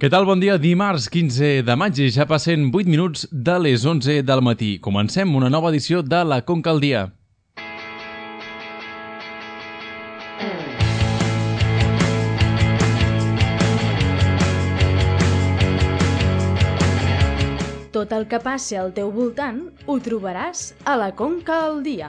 Què tal? Bon dia. Dimarts 15 de maig i ja passen 8 minuts de les 11 del matí. Comencem una nova edició de La Conca al Dia. Tot el que passi al teu voltant ho trobaràs a La Conca al Dia.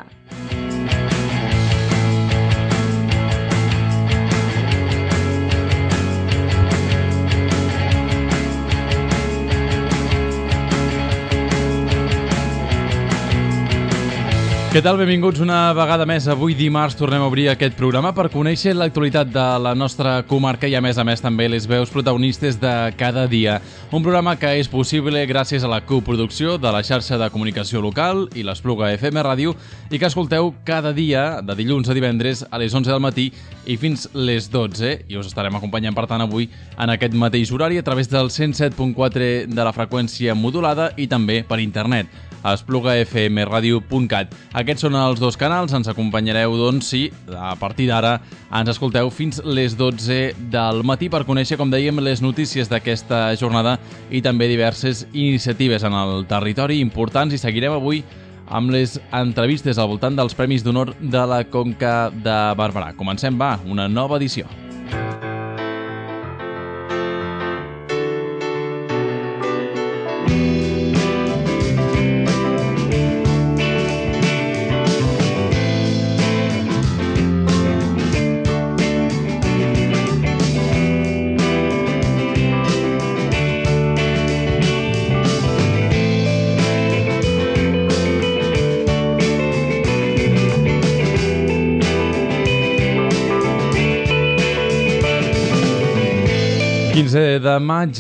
Què tal? Benvinguts una vegada més. Avui dimarts tornem a obrir aquest programa per conèixer l'actualitat de la nostra comarca i a més també les veus protagonistes de cada dia. Un programa que és possible gràcies a la coproducció de la xarxa de comunicació local i l'Espluga FM Ràdio i que escolteu cada dia de dilluns a divendres a les 11 del matí i fins les 12 i us estarem acompanyant per tant avui en aquest mateix horari a través del 107.4 de la freqüència modulada i també per internet a esplugafmradio.cat. Aquests són els dos canals, ens acompanyareu doncs si a partir d'ara ens escolteu fins les 12 del matí per conèixer, com dèiem, les notícies d'aquesta jornada i també diverses iniciatives en el territori importants i seguirem avui amb les entrevistes al voltant dels Premis d'Honor de la Conca de Barberà. Comencem, va, una nova edició. De maig,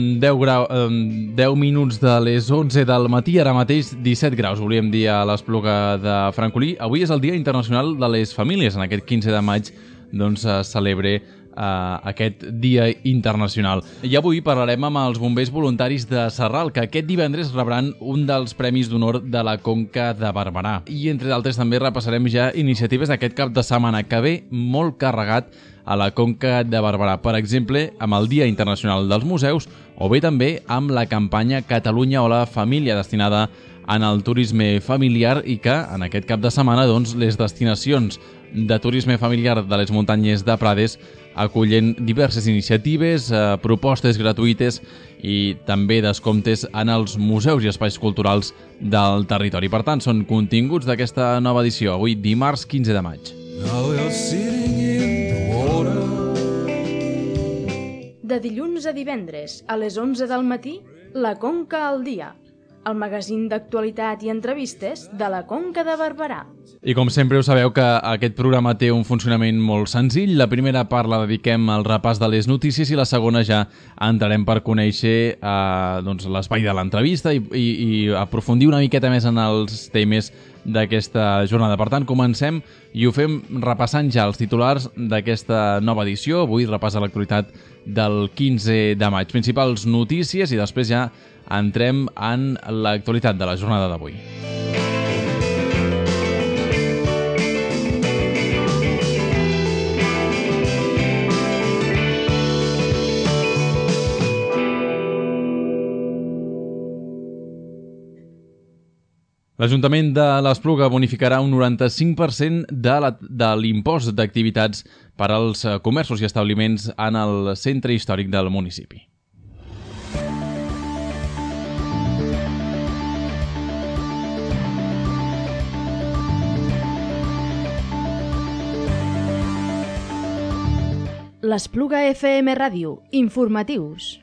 10 minuts de les 11 del matí, ara mateix 17 graus, volíem dir a l'Espluga de Francolí. Avui és el Dia Internacional de les Famílies. En aquest 15 de maig doncs, es celebra aquest Dia Internacional. I avui parlarem amb els bombers voluntaris de Sarral, que aquest divendres rebran un dels Premis d'Honor de la Conca de Barberà. I entre d'altres també repassarem ja iniciatives d'aquest cap de setmana que ve molt carregat a la Conca de Barberà. Per exemple, amb el Dia Internacional dels Museus o bé també amb la campanya Catalunya o la Família destinada en el turisme familiar i que en aquest cap de setmana doncs, les destinacions de turisme familiar de les muntanyes de Prades acullen diverses iniciatives, propostes gratuïtes i també descomptes en els museus i espais culturals del territori. Per tant, són continguts d'aquesta nova edició, avui dimarts 15 de maig. De dilluns a divendres, a les 11 del matí, La Conca al Dia, el magazín d'actualitat i entrevistes de la Conca de Barberà. I com sempre ho sabeu que aquest programa té un funcionament molt senzill. La primera part la dediquem al repàs de les notícies i la segona ja entrarem per conèixer doncs, l'espai de l'entrevista i aprofundir una miqueta més en els temes d'aquesta jornada. Per tant, comencem i ho fem repassant ja els titulars d'aquesta nova edició. Avui repàs a l'actualitat del 15 de maig. Principals notícies i després ja entrem en l'actualitat de la jornada d'avui. L'Ajuntament de l'Espluga bonificarà un 95% de l'impost d'activitats per als comerços i establiments en el centre històric del municipi. L'Espluga FM Ràdio, informatius.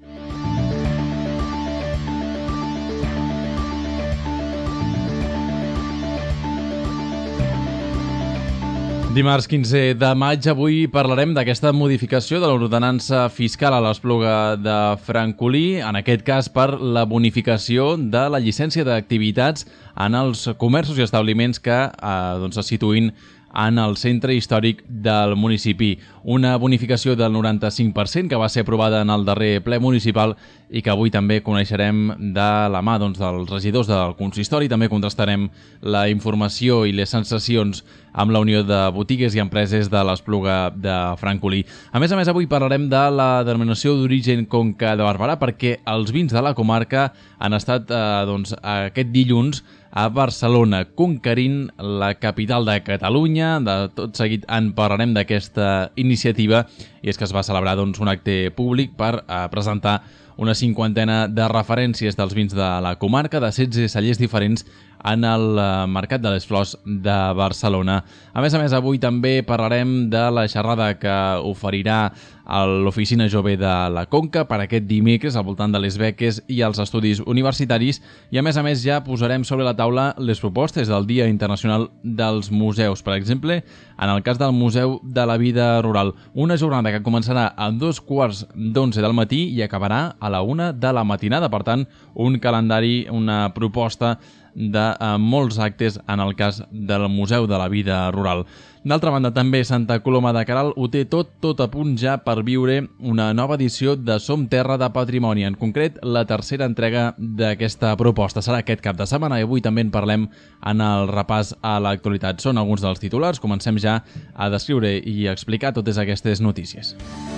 Dimarts 15 de maig, avui parlarem d'aquesta modificació de l'ordenança fiscal a l'Espluga de Francolí, en aquest cas per la bonificació de la llicència d'activitats en els comerços i establiments que se situïn en el centre històric del municipi. Una bonificació del 95% que va ser aprovada en el darrer ple municipal i que avui també coneixerem de la mà dels regidors del consistori. També contrastarem la informació i les sensacions amb la Unió de Botigues i Empreses de l'Espluga de Francolí. A més, avui parlarem de la denominació d'origen Conca de Barberà perquè els vins de la comarca han estat aquest dilluns a Barcelona, conquerint la capital de Catalunya. De tot seguit en parlarem d'aquesta iniciativa i és que es va celebrar un acte públic per presentar una cinquantena de referències dels vins de la comarca de 16 cellers diferents en el Mercat de les Flors de Barcelona. A més, avui també parlarem de la xerrada que oferirà l'Oficina Jove de la Conca per aquest dimecres al voltant de les beques i els estudis universitaris i a més ja posarem sobre la taula les propostes del Dia Internacional dels Museus. Per exemple, en el cas del Museu de la Vida Rural, una jornada que començarà a 2:15 del matí i acabarà a la 1 de la matinada. Per tant, un calendari, una proposta de molts actes en el cas del Museu de la Vida Rural. D'altra banda, també Santa Coloma de Queralt ho té tot a punt ja per viure una nova edició de Som Terra de Patrimoni, en concret la tercera entrega d'aquesta proposta. Serà aquest cap de setmana i avui també en parlem en el repàs a l'actualitat. Són alguns dels titulars, comencem ja a descriure i explicar totes aquestes notícies.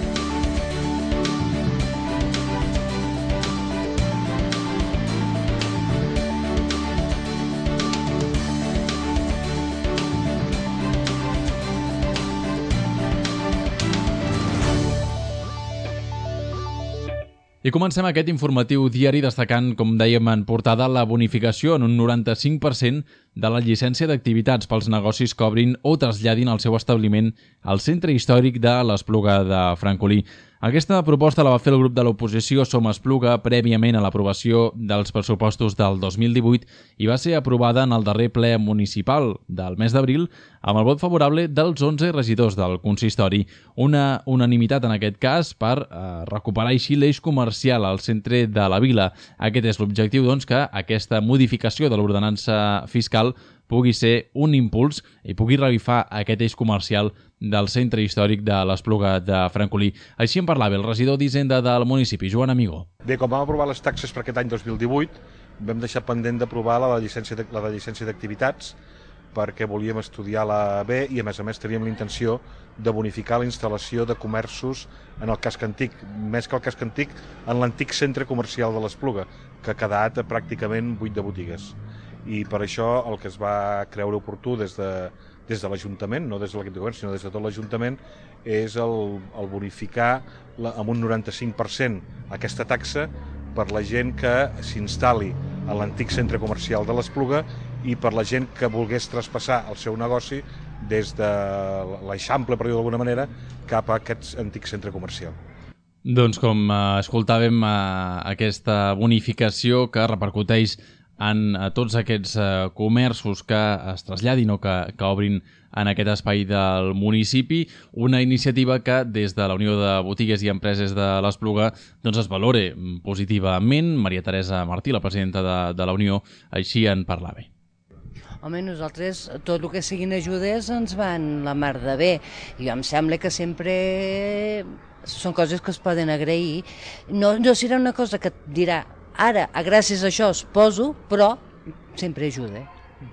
I comencem aquest informatiu diari destacant, com dèiem en portada, la bonificació en un 95% de la llicència d'activitats pels negocis que obrin o traslladin el seu establiment al centre històric de l'Espluga de Francolí. Aquesta proposta la va fer el grup de l'oposició Som Espluga prèviament a l'aprovació dels pressupostos del 2018 i va ser aprovada en el darrer ple municipal del mes d'abril amb el vot favorable dels 11 regidors del consistori. Una unanimitat en aquest cas per recuperar així l'eix comercial al centre de la vila. Aquest és l'objectiu, que aquesta modificació de l'ordenança fiscal pugui ser un impuls i pugui revifar aquest eix comercial del centre històric de l'Espluga de Francolí. Així en parlava el regidor d'Hisenda del municipi, Joan Amigó. Bé, com vam aprovar les taxes per aquest any 2018, vam deixar pendent d'aprovar la de llicència d'activitats perquè volíem estudiar la B i a més teníem la intenció de bonificar la instal·lació de comerços en el casc antic, més que el casc antic, en l'antic centre comercial de l'Espluga, que ha quedat pràcticament buit de botigues. I per això el que es va creure oportú des de l'Ajuntament, no des de l'equip de govern, sinó des de tot l'Ajuntament, és el bonificar amb un 95% aquesta taxa per la gent que s'instal·li a l'antic centre comercial de l'Espluga i per la gent que volgués traspassar el seu negoci des de l'Eixample, per dir-ho d'alguna manera, cap a aquest antic centre comercial. Doncs com escoltàvem, aquesta bonificació que repercuteix en tots aquests comerços que es traslladin o que obrin en aquest espai del municipi, una iniciativa que des de la Unió de Botigues i Empreses de l'Espluga es valore positivament. Maria Teresa Martí, la presidenta de la Unió, així en parlava. Home, nosaltres tot el que siguin ajudes ens van la mar de bé. I em sembla que sempre són coses que es poden agrair. No serà una cosa que et dirà ara, gràcies a això es poso, però sempre ajuda.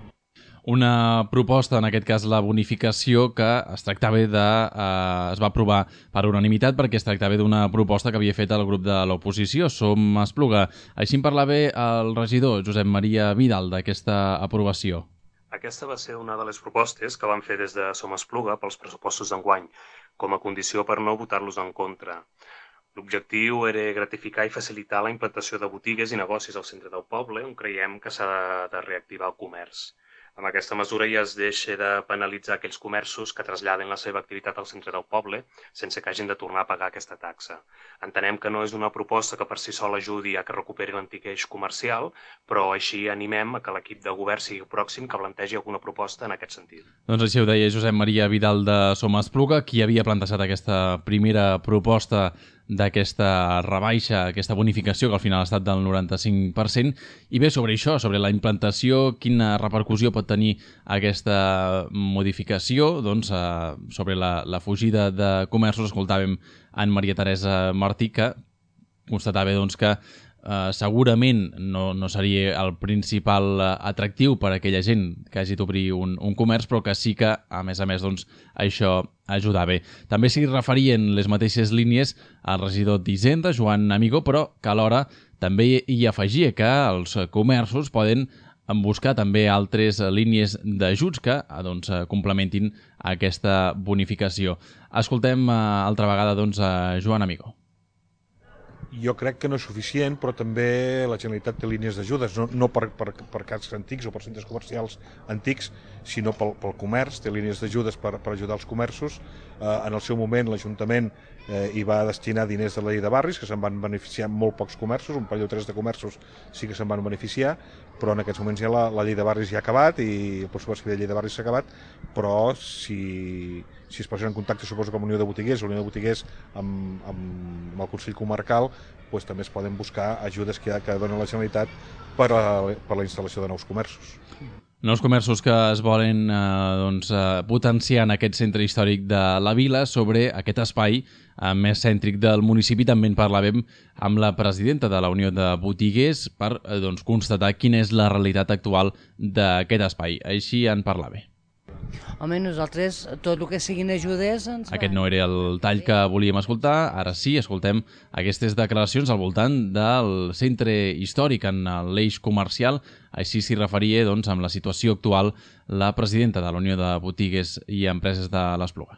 Una proposta, en aquest cas la bonificació, que es va aprovar per unanimitat perquè es tractava d'una proposta que havia fet el grup de l'oposició, Som Espluga. Així en parlava el regidor Josep Maria Vidal d'aquesta aprovació. Aquesta va ser una de les propostes que van fer des de Som Espluga pels pressupostos d'enguany, com a condició per no votar-los en contra. L'objectiu era gratificar i facilitar la implantació de botigues i negocis al centre del poble, on creiem que s'ha de reactivar el comerç. Amb aquesta mesura ja es deixa de penalitzar aquells comerços que traslladen la seva activitat al centre del poble sense que hagin de tornar a pagar aquesta taxa. Entenem que no és una proposta que per si sol ajudi a que recuperi l'antic eix comercial, però així animem a que l'equip de govern sigui pròxim que plantegi alguna proposta en aquest sentit. Doncs així ho deia Josep Maria Vidal de Som Espluga, qui havia plantejat aquesta primera proposta d'aquesta rebaixa, aquesta bonificació, que al final ha estat del 95%. I bé, sobre això, sobre la implantació, quina repercussió pot tenir aquesta modificació, doncs, sobre la fugida de comerços, escoltàvem en Maria Teresa Martí, que constatava doncs, que segurament no seria el principal atractiu per a aquella gent que hagi d'obrir un comerç, però que sí que, a més, doncs, això ajudava. També s'hi referien les mateixes línies al regidor d'Hisenda, Joan Amigó, però que alhora també hi afegia que els comerços poden buscar també altres línies d'ajuts que doncs, complementin aquesta bonificació. Escoltem altra vegada doncs, a Joan Amigó. Jo crec que no és suficient, però també la Generalitat té línies d'ajudes, no per cases antics o per centres comercials antics, sinó pel comerç, té línies d'ajudes per ajudar els comerços. En el seu moment l'Ajuntament hi va destinar diners de la llei de barris, que se'n van beneficiar molt pocs comerços, un parell o tres de comerços sí que se'n van beneficiar, però en aquests moments ja la llei de barris ja ha acabat i el pressupost que la llei de barris s'ha acabat, però si es posen en contacte, suposo que amb la Unió de Botiguers amb el Consell Comarcal, doncs també es poden buscar ajudes que dona la Generalitat per a la instal·lació de nous comerços. Nous comerços que es volen potenciar en aquest centre històric de la vila. Sobre aquest espai més cèntric del municipi també en parlàvem amb la presidenta de la Unió de Botiguers per constatar quina és la realitat actual d'aquest espai. Així en parlava. Home, nosaltres tot el que siguin ajudes ens van. Aquest no era el tall que volíem escoltar, ara sí, escoltem aquestes declaracions al voltant del centre històric en l'eix comercial. Així s'hi referia amb la situació actual la presidenta de la Unió de Botigues i Empreses de l'Espluga.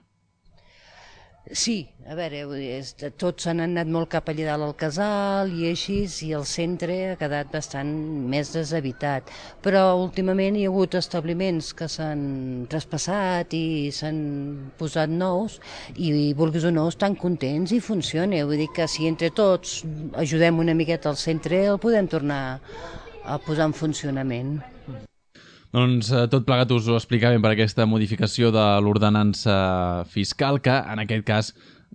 Sí, a veure, tots s'han anat molt cap allà dalt al casal i així, i el centre ha quedat bastant més deshabitat. Però últimament hi ha hagut establiments que s'han traspassat i s'han posat nous i, vulguis o no, estan contents i funciona. Vull dir que si entre tots ajudem una miqueta al centre el podem tornar a posar en funcionament. Doncs tot plegat us ho explicàvem per aquesta modificació de l'ordenança fiscal, que en aquest cas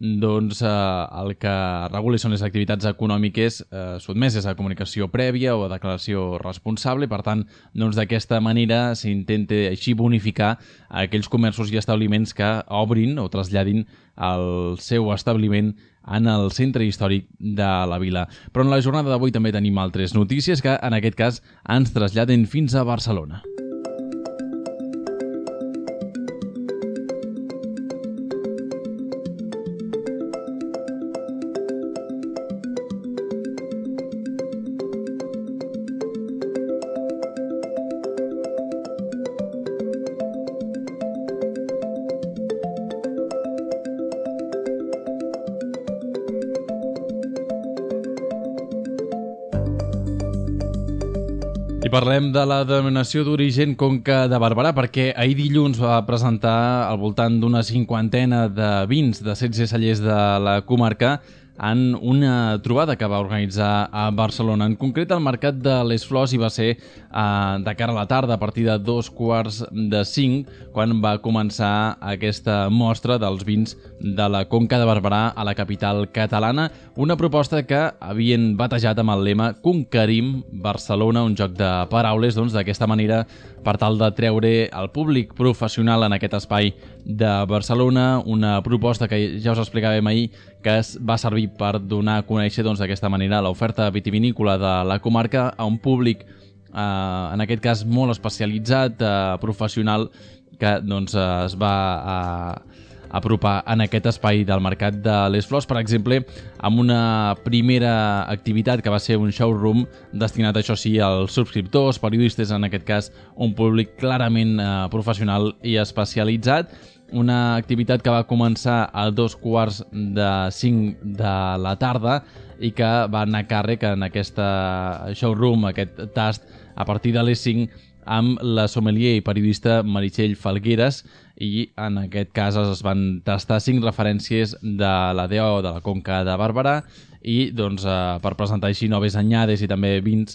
el que regula són les activitats econòmiques sotmeses a comunicació prèvia o a declaració responsable. Per tant, d'aquesta manera s'intenta així bonificar aquells comerços i establiments que obrin o traslladin el seu establiment en el centre històric de la vila. Però en la jornada d'avui també tenim altres notícies que en aquest cas ens traslladen fins a Barcelona. I parlem de la denominació d'origen Conca de Barberà, perquè ahir dilluns va presentar al voltant d'una 50ena de vins de 16 cellers de la comarca en una trobada que va organitzar a Barcelona. En concret, al Mercat de les Flors hi va ser de cara a la tarda, a partir de 4:45, quan va començar aquesta mostra dels vins de la Conca de Barberà a la capital catalana, una proposta que havien batejat amb el lema Conquerim Barcelona, un joc de paraules, d'aquesta manera, per tal de treure el públic professional en aquest espai de Barcelona, una proposta que ja us explicàvem ahir, que va servir per donar a conèixer d'aquesta manera l'oferta vitivinícola de la comarca a un públic, en aquest cas molt especialitzat, professional, que es va apropar en aquest espai del Mercat de les Flors, per exemple, amb una primera activitat que va ser un showroom destinat, això sí, als subscriptors, periodistes, en aquest cas un públic clarament professional i especialitzat. Una activitat que va començar a 4:45 de la tarda i que va anar a càrrec en aquesta showroom, aquest tast, a partir de les 5, amb la sommelier i periodista Meritxell Falgueres, i en aquest cas es van tastar 5 referències de la DO de la Conca de Barberà i per presentar així noves anyades i també vins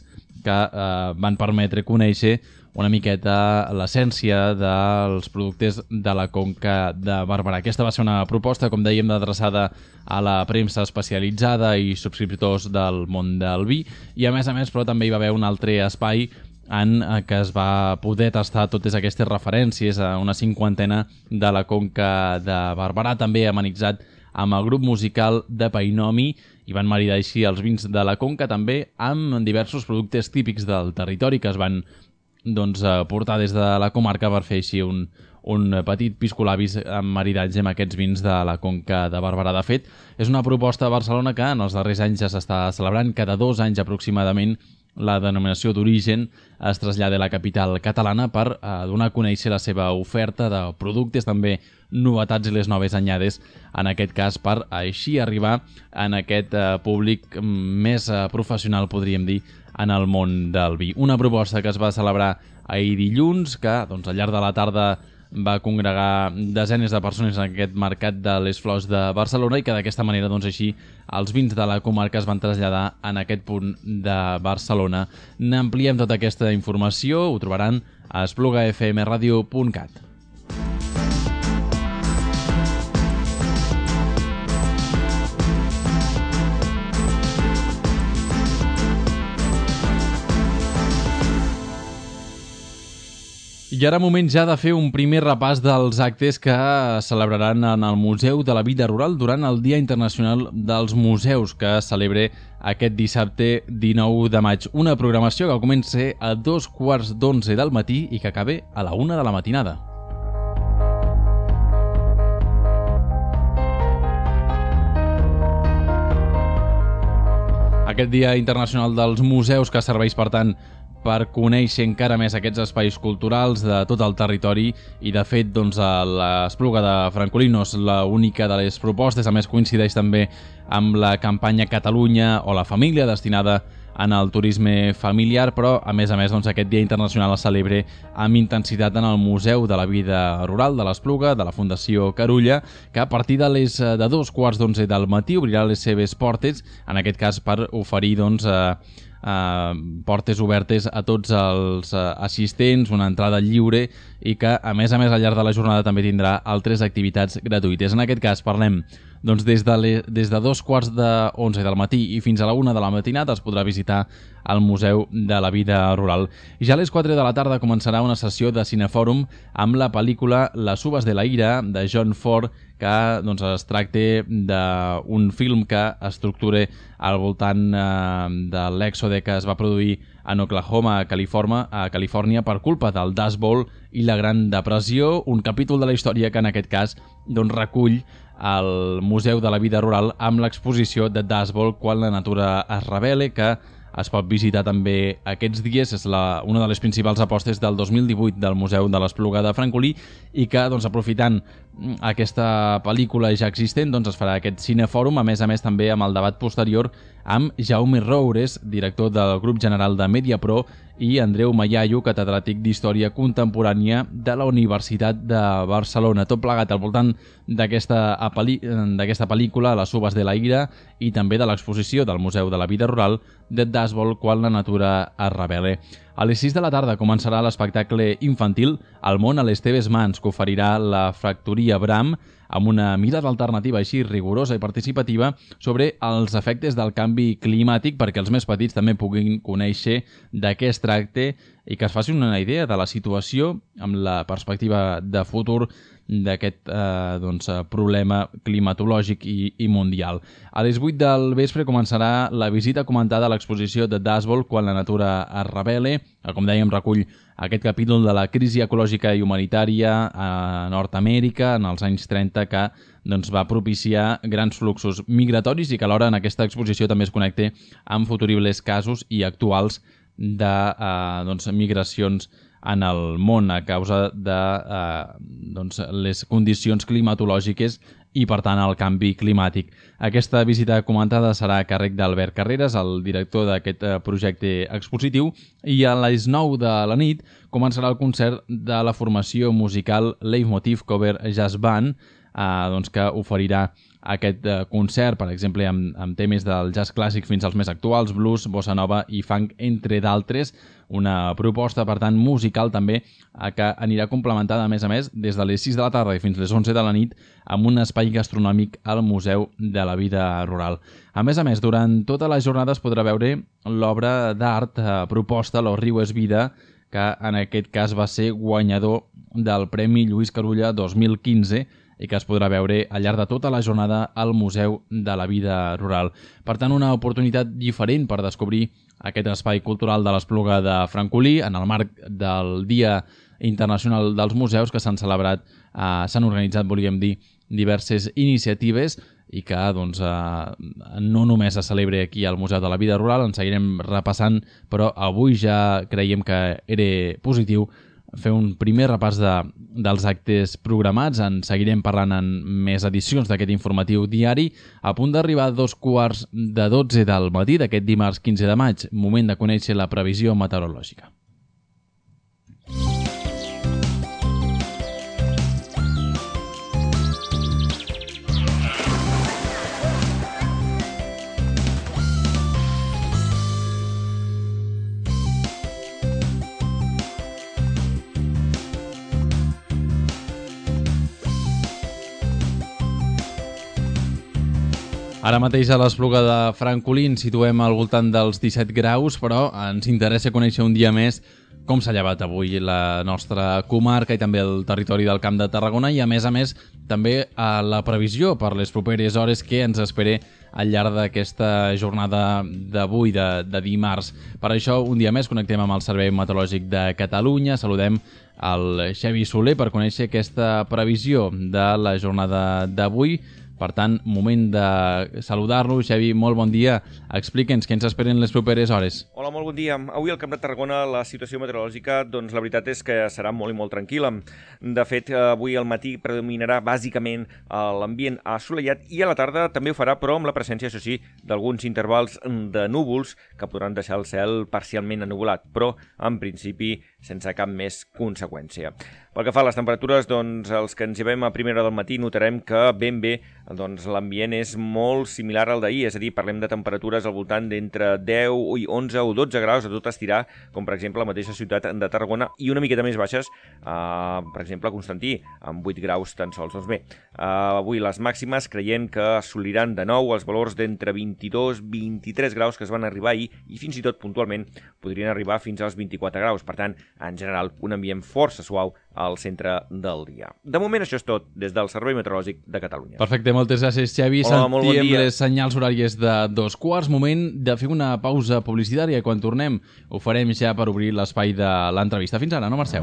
que van permetre conèixer una miqueta l'essència dels productes de la Conca de Barberà. Aquesta va ser una proposta, com dèiem, adreçada a la premsa especialitzada i subscriptors del món del vi, i a més, però també hi va haver un altre espai en què es va poder tastar totes aquestes referències a una 50 de la Conca de Barberà, també amenitzat amb el grup musical de Painomi, i van maridar així els vins de la Conca també amb diversos productes típics del territori que es van portar des de la comarca per fer així un petit piscolabis amb maridatge amb aquests vins de la Conca de Barberà. De fet, és una proposta a Barcelona que en els darrers anys ja s'està celebrant. Cada 2 anys aproximadament la denominació d'origen es trasllada a la capital catalana per donar a conèixer la seva oferta de productes, també novetats i les noves anyades, en aquest cas per així arribar en aquest públic més professional, podríem dir, en el món del vi. Una proposta que es va celebrar ahir dilluns, que al llarg de la tarda va congregar desenes de persones en aquest mercat de les flors de Barcelona, i que d'aquesta manera així els vins de la comarca es van traslladar en aquest punt de Barcelona. N'ampliem tota aquesta informació, ho trobaran a esplugafmradio.cat. I ara moment ja de fer un primer repàs dels actes que es celebraran en el Museu de la Vida Rural durant el Dia Internacional dels Museus, que es celebra aquest dissabte 19 de maig. Una programació que comença a 11:15 del matí i que acaba a la 1 de la matinada. Aquest Dia Internacional dels Museus que serveix, per tant, per conèixer encara més aquests espais culturals de tot el territori, i de fet l'Espluga de Francolí no és l'única de les propostes, a més coincideix també amb la campanya Catalunya o la família, destinada en el turisme familiar, però a més aquest Dia Internacional es celebra amb intensitat en el Museu de la Vida Rural de l'Espluga, de la Fundació Carulla, que a partir de 2:15 del matí obrirà les seves portes, en aquest cas per oferir portes obertes a tots els assistents, una entrada lliure, i que a més al llarg de la jornada també tindrà altres activitats gratuïtes. En aquest cas parlem des de 2:15 del matí i fins a la 1 de la matinada es podrà visitar el Museu de la Vida Rural. I ja a les 4 de la tarda començarà una sessió de cinefòrum amb la pel·lícula Les uvas de la ira, de John Ford, que es tracta d'un film que estructura al voltant de l'èxode que es va produir en Oklahoma, a Califòrnia, per culpa del Dust Bowl i la Gran Depressió, un capítol de la història que en aquest cas recull al Museu de la Vida Rural amb l'exposició de Dust Bowl, quan la natura es rebel·la, que es pot visitar també aquests dies. És una de les principals apostes del 2018 del Museu de l'Espluga de Francolí, i que, aprofitant aquesta pel·lícula ja existent, es farà aquest cinefòrum, a més també amb el debat posterior amb Jaume Roures, director del grup general de Mediapro, i Andreu Mayayo, catedràtic d'Història Contemporània de la Universitat de Barcelona. Tot plegat al voltant d'aquesta pel·lícula, Les uvas de la ira, i també de l'exposició del Museu de la Vida Rural de Dust Bowl, quan la natura es rebel·la. A les 6 de la tarda començarà l'espectacle infantil El món a les teves mans, que oferirà la Factoria Bram, amb una mirada alternativa així rigorosa i participativa sobre els efectes del canvi climàtic, perquè els més petits també puguin conèixer de què es tracta i que es facin una idea de la situació amb la perspectiva de futur d'aquest problema climatològic i mundial. A les 8 del vespre començarà la visita comentada a l'exposició de Dust Bowl, quan la natura es rebel·la, que, com dèiem, recull aquest capítol de la crisi ecològica i humanitària a Nord-Amèrica en els anys 30, que va propiciar grans fluxos migratoris, i que alhora en aquesta exposició també es connecta amb futuribles casos i actuals de migracions en el món a causa de les condicions climatològiques i, per tant, el canvi climàtic. Aquesta visita comentada serà a càrrec d'Albert Carreras, el director d'aquest projecte expositiu, i a les 9 de la nit començarà el concert de la formació musical Leitmotiv Cover Jazz Band, que oferirà aquest concert, per exemple, amb temes del jazz clàssic fins als més actuals, blues, bossa nova i funk, entre d'altres. Una proposta, per tant, musical també, que anirà complementada, a més, des de les 6 de la tarda i fins les 11 de la nit, amb un espai gastronòmic al Museu de la Vida Rural. A més, durant tota la jornada es podrà veure l'obra d'art proposta Lo Riu és Vida, que en aquest cas va ser guanyador del Premi Lluís Carulla 2015 i que es podrà veure al llarg de tota la jornada al Museu de la Vida Rural. Per tant, una oportunitat diferent per descobrir aquest espai cultural de l'Espluga de Francolí en el marc del Dia Internacional dels Museus, que s'han celebrat, s'han organitzat, volíem dir, diverses iniciatives i que no només es celebra aquí al Museu de la Vida Rural, en seguirem repassant, però avui ja creiem que era positiu fer un primer repàs dels actes programats. En seguirem parlant en més edicions d'aquest informatiu diari, a punt d'arribar a 11:45 del matí d'aquest dimarts 15 de maig, moment de conèixer la previsió meteorològica. Ara mateix a l'Espluga de Francolí ens situem al voltant dels 17 graus, però ens interessa conèixer un dia més com s'ha llevat avui la nostra comarca i també el territori del Camp de Tarragona i, a més, també la previsió per les properes hores que ens espera al llarg d'aquesta jornada d'avui, de dimarts. Per això, un dia més, connectem amb el Servei Meteorològic de Catalunya. Saludem el Xavi Soler per conèixer aquesta previsió de la jornada d'avui. Per tant, moment de saludar-lo. Xavi, molt bon dia. Explica'ns què ens esperen les properes hores. Hola, molt bon dia. Avui al Camp de Tarragona la situació meteorològica, doncs la veritat és que serà molt i molt tranquil·la. De fet, avui al matí predominarà bàsicament l'ambient assolellat i a la tarda també ho farà, però amb la presència, això sí, d'alguns intervals de núvols que podran deixar el cel parcialment ennuvolat, però en principi sense cap més conseqüència. Pel que fa a les temperatures, doncs els que ens hi veiem a primera hora del matí notarem que ben bé doncs l'ambient és molt similar al d'ahir, és a dir, parlem de temperatures al voltant d'entre 10 i 11 o 12 graus a tot estirar, com per exemple la mateixa ciutat de Tarragona, i una miqueta més baixes, per exemple a Constantí, amb 8 graus tan sols. Doncs bé, avui les màximes creiem que assoliran de nou els valors d'entre 22 i 23 graus que es van arribar ahir i fins i tot puntualment podrien arribar fins als 24 graus. Per tant, en general, un ambient força suau al centre del dia. De moment això és tot des del Servei Meteorològic de Catalunya. Perfecte, moltes gràcies, Xavi. Hola, molt bon dia. Les senyals horàries de 2:15. Moment de fer una pausa publicitària. Quan tornem ho farem ja per obrir l'espai de l'entrevista. Fins ara, no marxeu.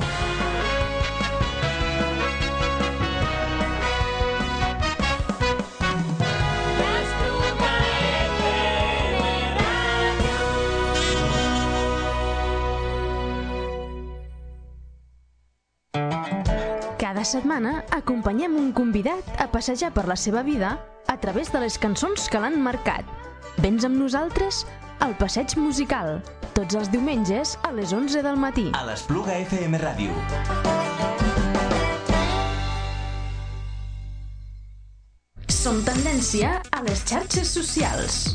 Cada setmana acompanyem un convidat a passejar per la seva vida a través de les cançons que l'han marcat. Vens amb nosaltres al Passeig Musical, tots els diumenges a les 11 del matí. A l'Espluga FM Ràdio. Som tendència a les xarxes socials.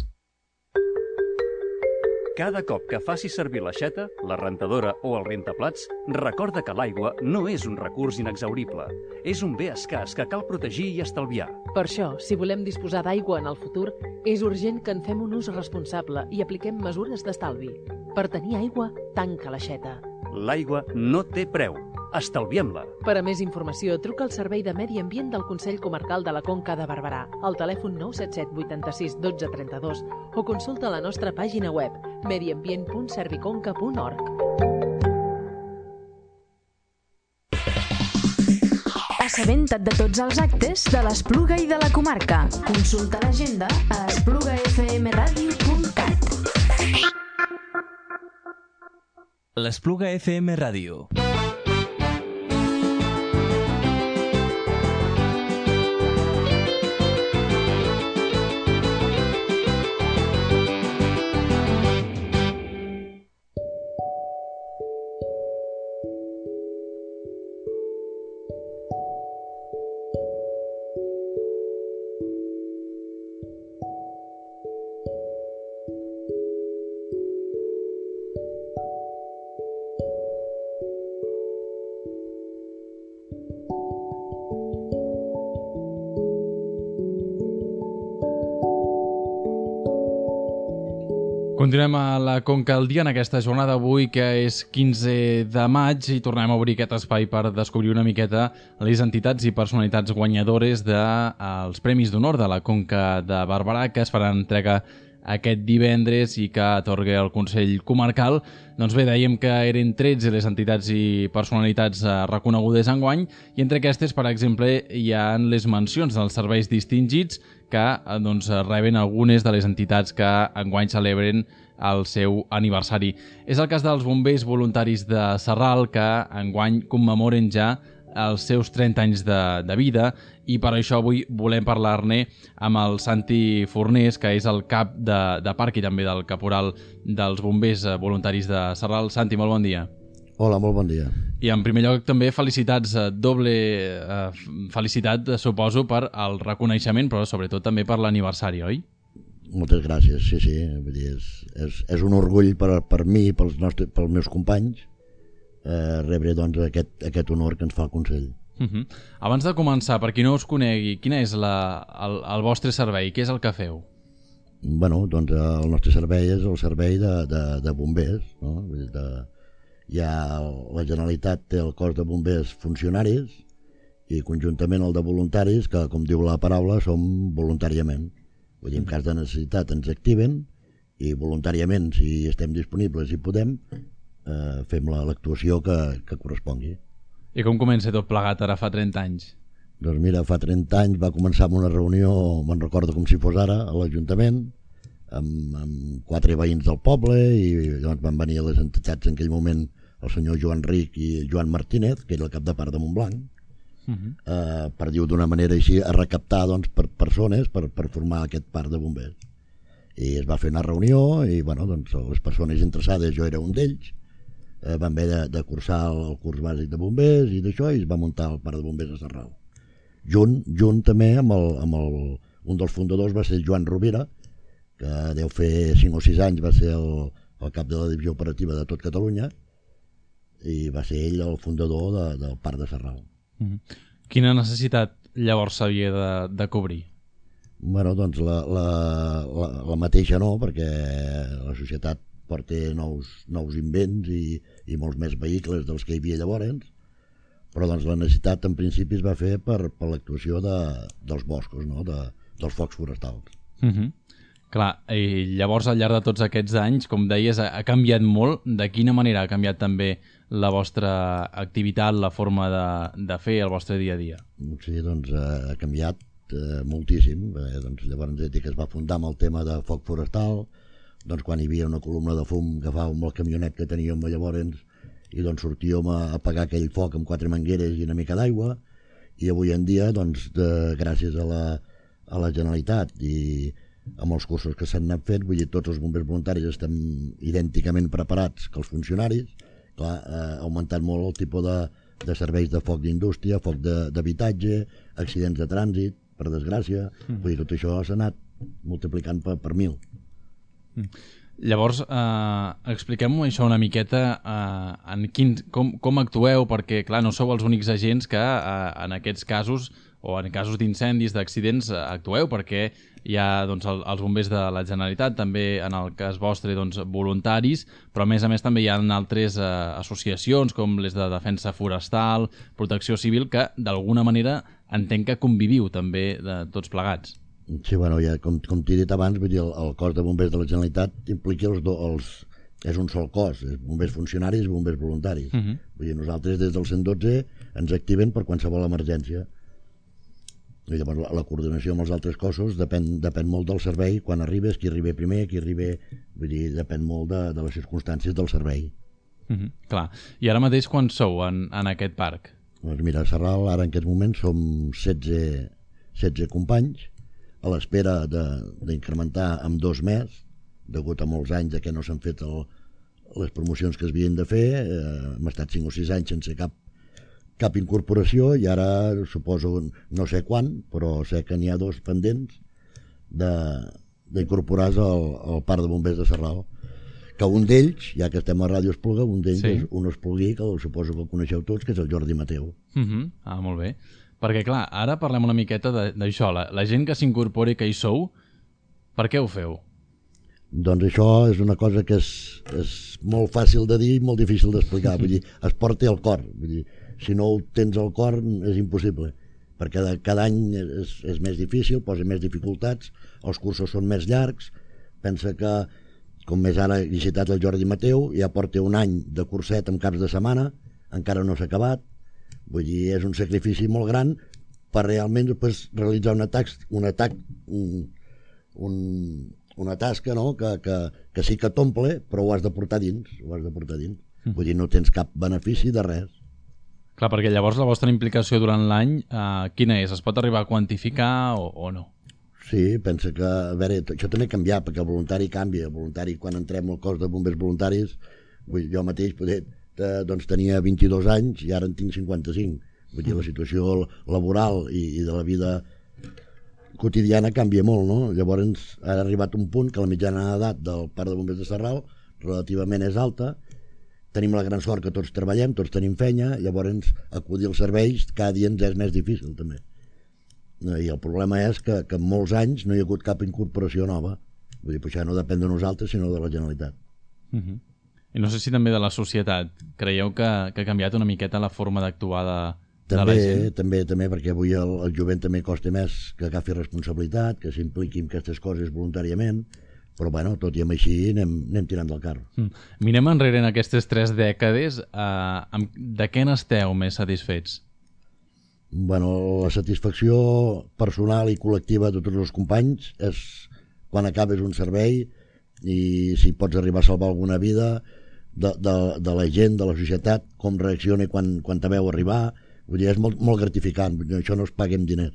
Cada cop que facis servir l'aixeta, la rentadora o el rentaplats, recorda que l'aigua no és un recurs inexhaurible. És un bé escàs que cal protegir i estalviar. Per això, si volem disposar d'aigua en el futur, és urgent que en fem un ús responsable i apliquem mesures d'estalvi. Per tenir aigua, tanca l'aixeta. L'aigua no té preu. Estalviem-la. Per a més informació, truca al Servei de Medi Ambient del Consell Comarcal de la Conca de Barberà, al telèfon 977 86 12 32 o consulta la nostra pàgina web mediambient.serviconca.org. Assabenta't de tots els actes de l'Espluga i de la comarca. Consulta l'agenda a esplugafmradio.cat. L'Espluga FM Ràdio. Continuem a la Conca al dia en aquesta jornada d'avui, que és 15 de maig, i tornem a obrir aquest espai per descobrir una miqueta les entitats i personalitats guanyadores dels Premis d'Honor de la Conca de Barberà, que es faran entrega aquest divendres i que atorga el Consell Comarcal. Doncs bé, dèiem que eren 13 les entitats i personalitats reconegudes enguany, i entre aquestes, per exemple, hi ha les mencions dels serveis distingits que reben algunes de les entitats que enguany celebren el seu aniversari. És el cas dels bombers voluntaris de Sarral, que enguany commemoren ja els seus 30 anys de vida, i per això avui volem parlar-ne amb el Santi Fornés, que és el cap de parc i també del caporal dels bombers voluntaris de Sarral. Santi, molt bon dia. Hola, molt bon dia. I en primer lloc també felicitats, doble felicitat, suposo, per el reconeixement, però sobretot també per l'aniversari, oi? Moltes gràcies, sí. Vull dir, és un orgull per mi i pels meus companys rebre doncs, aquest honor que ens fa el Consell. Abans de començar, per qui no us conegui, quin és el vostre servei? Què és el que feu? Bueno, doncs el nostre servei és el servei de bombers, no? Vull dir, la Generalitat té el cos de bombers funcionaris i conjuntament el de voluntaris, que com diu la paraula som voluntàriament. Vull dir, en cas de necessitat ens activen i voluntàriament, si estem disponibles i podem, fem l'actuació que correspongui. I com comença tot plegat ara fa 30 anys? Doncs mira, fa 30 anys va començar amb una reunió, me'n recordo com si fos ara, a l'Ajuntament, amb 4 veïns del poble, i doncs van venir a les entitats en aquell moment el senyor Joan Ric i Joan Martínez, que era el cap de parc de Montblanc, per dir-ho d'una manera així, a recaptar doncs, per persones per formar aquest parc de bombers. I es va fer una reunió i bueno, doncs, les persones interessades, jo era un d'ells, van haver de cursar el curs bàsic de bombers i d'això, i es va muntar el parc de bombers de Sarral. Junt també amb un dels fundadors va ser Joan Rovira, que deu fer 5 o 6 anys va ser el cap de la divisió operativa de tot Catalunya, i va ser ell el fundador del parc de Sarral. Quina necessitat llavors s'havia de cobrir? Bueno, doncs la mateixa no, perquè la societat porta nous invents i molts més vehicles dels que hi havia llavors, però doncs la necessitat en principi es va fer per l'actuació dels boscos, no? Dels focs forestals. Clar, i llavors al llarg de tots aquests anys, com deies, ha canviat molt. De quina manera ha canviat també la vostra activitat, la forma de fer el vostre dia a dia? Sí, doncs ha canviat moltíssim. Doncs llavors que es va fundar amb el tema de foc forestal, doncs quan hi havia una columna de fum que agafàvem el camionet que teníem llavors i doncs sortíem a apagar aquell foc amb 4 mangueres i una mica d'aigua, i avui en dia doncs gràcies a la Generalitat i amb els cursos que s'han anat fent, vull dir, tots els bombers voluntaris estem idènticament preparats que els funcionaris. Clar, ha augmentat molt el tipus de serveis de foc d'indústria, foc d'habitatge, accidents de trànsit, per desgràcia. Vull dir, tot això s'ha anat multiplicant per 1.000. Llavors, expliquem-ho això una miqueta, com actueu, perquè clar, no sou els únics agents que en aquests casos o en casos d'incendis, d'accidents, actueu, perquè hi ha doncs, els bombers de la Generalitat, també en el cas vostre doncs, voluntaris, però a més també hi ha altres associacions com les de defensa forestal, protecció civil, que d'alguna manera entenc que conviviu també tots plegats. Sí, bueno, ja, com t'he dit abans, vull dir, el cos de bombers de la Generalitat implica és un sol cos, és bombers funcionaris i bombers voluntaris. Vull dir, nosaltres des del 112 ens activen per qualsevol emergència. I llavors la coordinació amb els altres cossos depèn molt del servei, quan arribes, qui arriba primer, vull dir, depèn molt de les circumstàncies del servei. Clar, i ara mateix quan sou en aquest parc? Doncs mira, a Sarral ara en aquest moment som 16 companys, a l'espera d'incrementar amb 2 més, degut a molts anys que no s'han fet les promocions que es havien de fer. Hem estat 5 o 6 anys sense cap incorporació i ara suposo, no sé quan, però sé que n'hi ha 2 pendents d'incorporar-se al parc de bombers de Sarral, que un d'ells, ja que estem a Ràdio Espluga, un d'ells és un esplugui que suposo que el coneixeu tots, que és el Jordi Mateu. Molt bé. Perquè, clar, ara parlem una miqueta d'això, la gent que s'incorpora i que hi sou, per què ho feu? Doncs això és una cosa que és molt fàcil de dir i molt difícil d'explicar. Vull dir, es porta al cor. Vull dir, si no ho tens al cor és impossible, perquè cada any és més difícil, posa més dificultats, els cursos són més llargs. Pensa que, com més ara he citat el Jordi Mateu, ja porta un any de curset amb caps de setmana, encara no s'ha acabat. Vull dir, és un sacrifici molt gran per realment després realitzar una tasca, no? que sí que t'omple, però ho has de portar dins. Vull dir, no tens cap benefici de res. Clar, perquè llavors la vostra implicació durant l'any, quina és? Es pot arribar a quantificar o no? Sí, pensa que, a veure, això també ha canviat, perquè el voluntari canvia. El voluntari, quan entrem al cos de bombers voluntaris, jo mateix doncs tenia 22 anys i ara en tinc 55. Vull dir, la situació laboral i de la vida quotidiana canvia molt, no? Llavors ha arribat un punt que la mitjana d'edat del parc de bombers de Sarral relativament és alta. Tenim la gran sort que tots treballem, tots tenim feina, llavors acudir als serveis cada dia ens és més difícil també. I el problema és que en molts anys no hi ha hagut cap incorporació nova. Vull dir, això no depèn de nosaltres sinó de la Generalitat. I no sé si també de la societat. Creieu que ha canviat una miqueta la forma d'actuar de la gent? També, perquè avui el jovent també costa més que agafi responsabilitat, que s'impliqui en aquestes coses voluntàriament, però bueno, tot i amb així anem tirant del carro. Mirem enrere en aquestes 3 dècades, de què n'esteu més satisfets? Bueno, la satisfacció personal i col·lectiva de tots els companys és quan acabes un servei i si pots arribar a salvar alguna vida de la gent, de la societat, com reacciona quan te veu arribar. Vull dir, és molt gratificant. Això no es paga amb diners.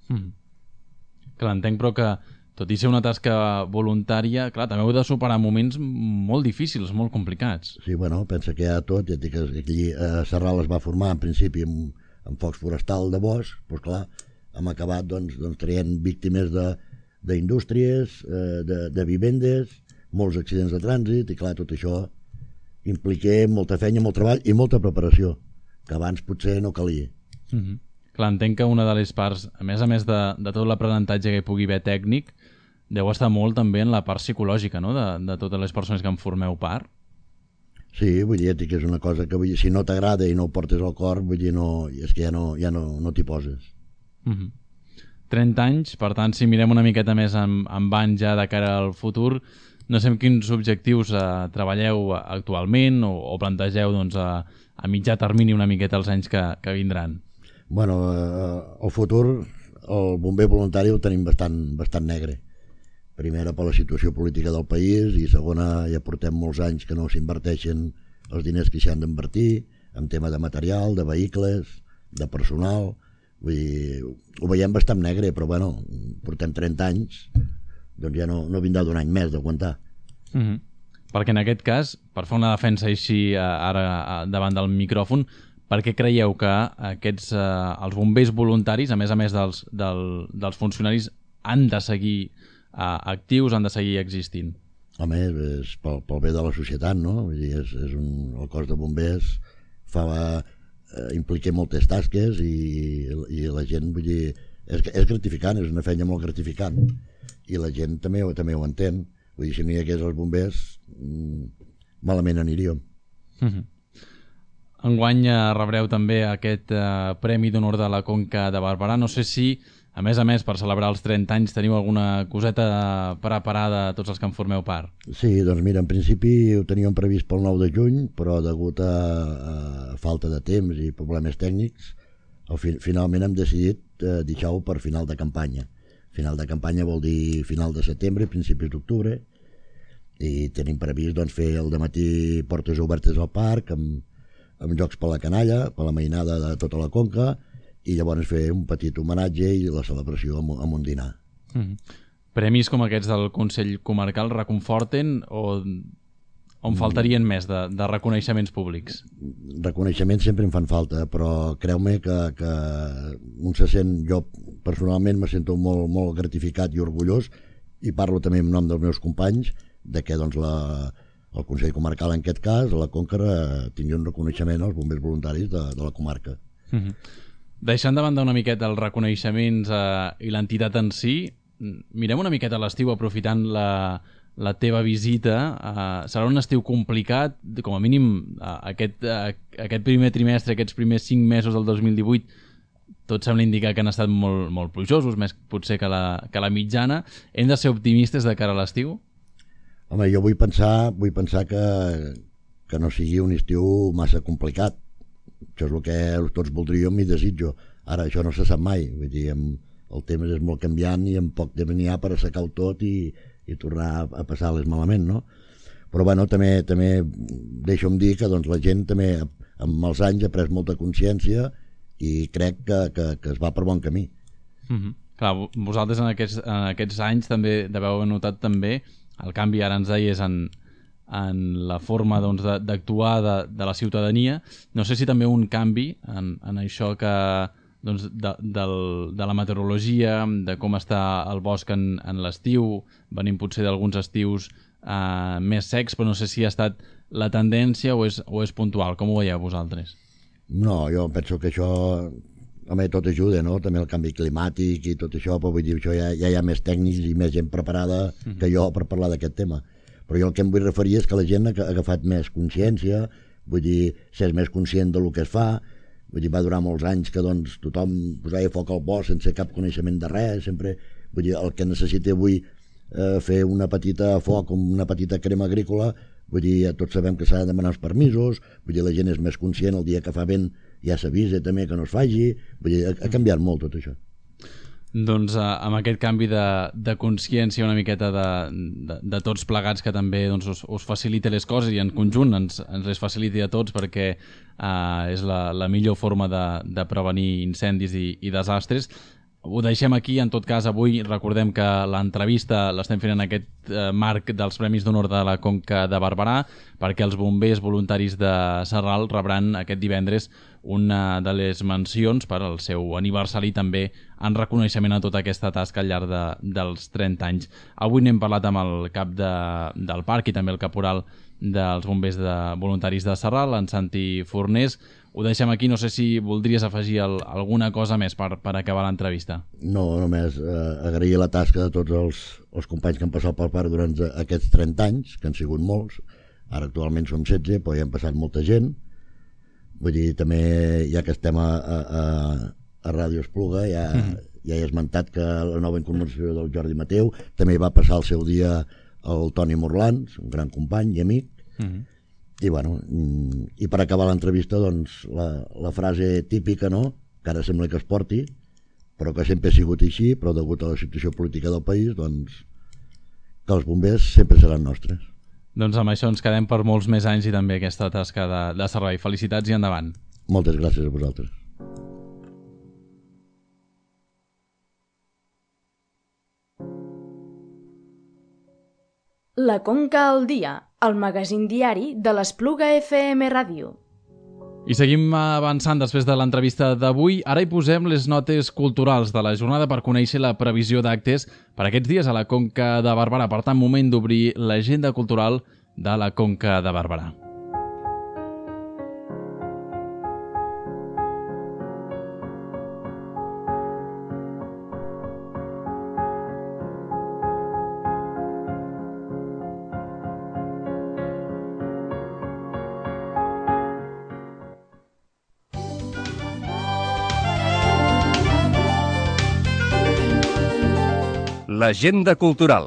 Clar, entenc, però que tot i ser una tasca voluntària, clar, també heu de superar moments molt difícils, molt complicats. Sí, bueno, pensa que hi ha tot. Ja dic que aquí a Sarral es va formar en principi en focs forestal de bosc, doncs clar, hem acabat doncs traient víctimes d'indústries, de vivendes, molts accidents de trànsit, i clar, tot això implica molta feina, molt treball i molta preparació, que abans potser no calia. Clar, entenc que una de les parts, a més de tot l'aprenentatge que hi pugui haver tècnic, deu estar molt també en la part psicològica, no?, de totes les persones que en formeu part. Sí, vull dir, que és una cosa que si no t'agrada i no ho portes al cor, vull dir, és que ja no t'hi poses. 30 anys, per tant, si mirem una miqueta més amb anys ja de cara al futur, no sé amb quins objectius treballeu actualment o plantegeu doncs, a mitjà termini una miqueta els anys que vindran. Bueno, el futur, el bomber voluntari el tenim bastant negre. Primera per la situació política del país i segona ja portem molts anys que no s'inverteixen els diners que s'hi han d'invertir en tema de material, de vehicles, de personal. Vull dir, ho veiem bastant negre, però bueno, portem 30 anys, doncs ja no vindrà d'un any més d'aguantar. Perquè en aquest cas, per fer una defensa així ara davant del micròfon, per què creieu que els bombers voluntaris, a més dels funcionaris, han de seguir actius, han de seguir existint? Home, és pel bé de la societat, no? Vull dir, el cos de bombers implica moltes tasques i la gent, vull dir, és gratificant, és una feina molt gratificant i la gent també ho entén. Vull dir, si no hi hagués els bombers, malament aniríem. Enguany rebreu també aquest Premi d'Honor de la Conca de Barberà. No sé si, a més, per celebrar els 30 anys, teniu alguna coseta preparada a tots els que en formeu part? Sí, doncs mira, en principi ho teníem previst pel 9 de juny, però degut a falta de temps i problemes tècnics, finalment hem decidit deixar-ho per final de campanya. Final de campanya vol dir final de setembre, principis d'octubre, i tenim previst fer el dematí portes obertes al parc, amb jocs per la canalla, per la mainada de tota la conca, i llavors fer un petit homenatge i la celebració amb un dinar. Premis com aquests del Consell Comarcal reconforten o en faltarien més de reconeixements públics? Reconeixements sempre em fan falta, però creu-me que un se sent, jo personalment me sento molt gratificat i orgullós, i parlo també en nom dels meus companys, de que doncs, el Consell Comarcal, en aquest cas, la Conca, tingui un reconeixement als bombers voluntaris de la comarca. Deixant de banda una miqueta els reconeixements i l'entitat en si, mirem una miqueta l'estiu aprofitant la teva visita. Serà un estiu complicat, com a mínim aquest primer trimestre, aquests primers 5 mesos del 2018, tot sembla indicar que han estat molt, molt plujosos, més potser que la mitjana. Hem de ser optimistes de cara a l'estiu? Home, jo vull pensar que no sigui un estiu massa complicat. Això és el que tots voldríem i desitjo. Ara, això no se sap mai. Vull dir, el temps és molt canviant i en poc temps n'hi ha per assecar-ho tot i tornar a passar-les malament, no? Però, bueno, també deixa'm dir que doncs, la gent també, amb els anys, ha pres molta consciència i crec que es va per bon camí. Clar, vosaltres en aquests anys també deveu haver notat també el canvi, ara ens deies, en la forma d'actuar de la ciutadania. No sé si també un canvi en això que de la meteorologia, de com està el bosc en l'estiu, venim potser d'alguns estius més secs, però no sé si ha estat la tendència o és puntual. Com ho veieu vosaltres? No, jo penso que això tot ajuda, no? També el canvi climàtic i tot això, però vull dir, això ja hi ha més tècnics i més gent preparada que jo per parlar d'aquest tema. Però jo el que em vull referir és que la gent ha agafat més consciència, vull dir, ser més conscient del que es fa. Vull dir, va durar molts anys que doncs, tothom posava foc al bosc sense cap coneixement de res, sempre. Vull dir, el que necessita avui fer una petita foc o una petita crema agrícola, vull dir, tots sabem que s'ha de demanar els permisos, vull dir, la gent és més conscient, el dia que fa vent ja s'avisa també que no es faci, vull dir, ha canviat molt tot això. Doncs amb aquest canvi de consciència una miqueta de tots plegats que també us facilita les coses i en conjunt ens les faciliti a tots, perquè és la millor forma de prevenir incendis i desastres. Ho deixem aquí. En tot cas, avui recordem que l'entrevista l'estem fent en aquest marc dels Premis d'Honor de la Conca de Barberà, perquè els bombers voluntaris de Sarral rebran aquest divendres una de les mencions per al seu aniversari, també en reconeixement a tota aquesta tasca al llarg dels 30 anys. Avui n'hem parlat amb el cap del parc i també el caporal dels bombers voluntaris de Sarral, en Santi Fornés. Ho deixem aquí. No sé si voldries afegir alguna cosa més per acabar l'entrevista. No, només agrair la tasca de tots els companys que han passat pel parc durant aquests 30 anys, que han sigut molts. Ara actualment som 16, però hi han passat molta gent. Vull dir, també, ja que estem a Ràdio Espluga, ja he esmentat que la nova incorporació del Jordi Mateu, també hi va passar el seu dia el Toni Morlans, un gran company i amic. I bueno, i per acabar l'entrevista, doncs, la frase típica, no?, que ara sembla que es porti, però que sempre ha sigut així, però degut a la situació política del país, doncs, que els bombers sempre seran nostres. Doncs amb això ens quedem per molts més anys i també aquesta tasca de servei. Felicitats i endavant. Moltes gràcies a vosaltres. La Conca al dia, el magazín diari de l'Espluga FM Ràdio. I seguim avançant després de l'entrevista d'avui. Ara hi posem les notes culturals de la jornada per conèixer la previsió d'actes per aquests dies a la Conca de Barberà. Per tant, moment d'obrir l'agenda cultural de la Conca de Barberà. L'agenda cultural.